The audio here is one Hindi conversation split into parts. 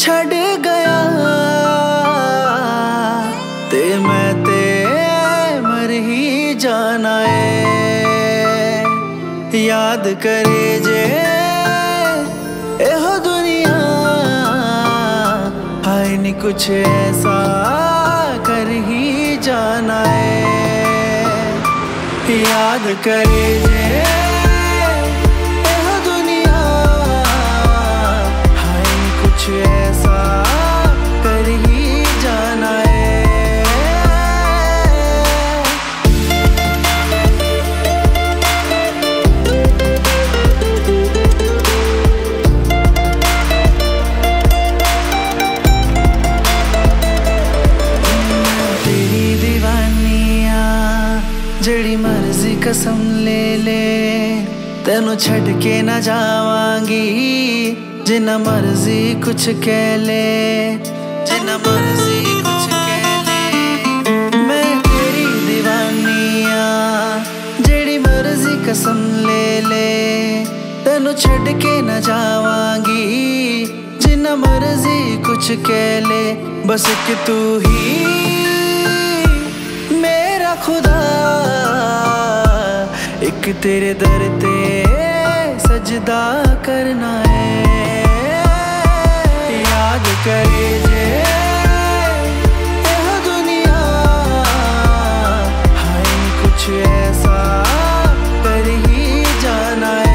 छड़ गया ते मैं ते मर ही जाना है। याद करे जे एहो दुनिया हाय नी कुछ ऐसा कर ही जाना है। याद करे जे एहो दुनिया हाय नी कुछ ऐसा कर ही जाना है। जड़ी मर्जी कसम ले ले तेनू छड़ के ना जावांगी। जिन्ना मर्जी कुछ कह ले, जिन्ना मर्जी कुछ कह ले, मैं तेरी दीवानिया। जड़ी मर्जी कसम ले ले तेनू छड़ के ना जावांगी। जिन्ना मर्जी कुछ कह ले, बस कि तू ही मेरा खुदा। एक तेरे दर ते सजदा करना है। याद करे जे एहो दुनिया हाय कुछ ऐसा कर ही जाना है।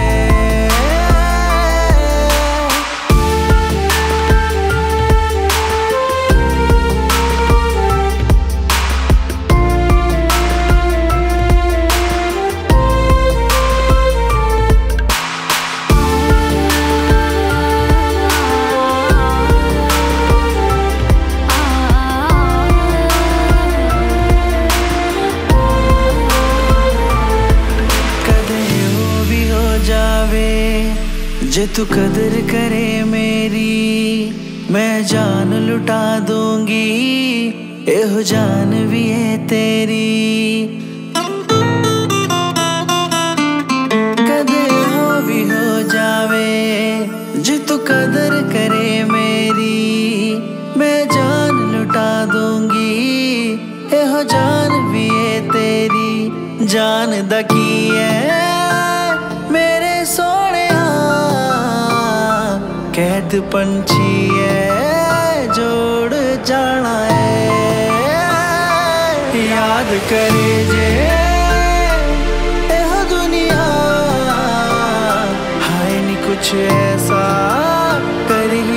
जे तू कदर करे मेरी, मैं जान लुटा दूंगी। एहो जान भी है तेरी, कदे हो भी हो जावे। जे तू कदर करे मेरी, मैं जान लुटा दूंगी। एहो जान भी है तेरी, जान दा की है मेरे सोने। कैद पंछी है जोड़ जाना है। याद करे जे एहो दुनिया हाय नी कुछ ऐसा कर ही